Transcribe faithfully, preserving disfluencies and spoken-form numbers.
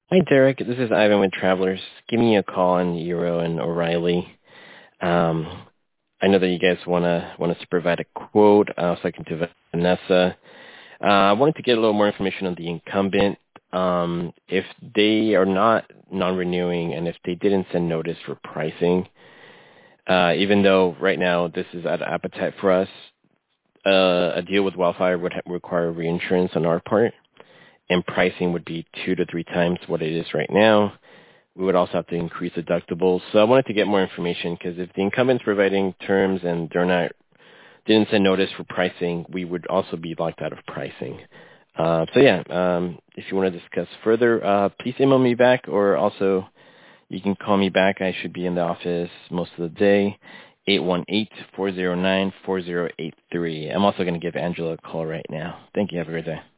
Hi, Derek. This is Ivan with Travelers. Give me a call on Euro and O'Reilly. Um, I know that you guys wanna want us to provide a quote. I was talking to Vanessa. Uh, I wanted to get a little more information on the incumbent. Um, if they are not non-renewing and if they didn't send notice for pricing, uh, even though right now this is at appetite for us, uh, a deal with Wildfire would ha- require reinsurance on our part, and pricing would be two to three times what it is right now. We would also have to increase deductibles. So I wanted to get more information because if the incumbent's providing terms and they're not didn't send notice for pricing, we would also be locked out of pricing. Uh, so yeah, um, if you want to discuss further, uh, please email me back, or also you can call me back. I should be in the office most of the day. eight one eight, four zero nine, four zero eight three. I'm also going to give Angela a call right now. Thank you. Have a great day.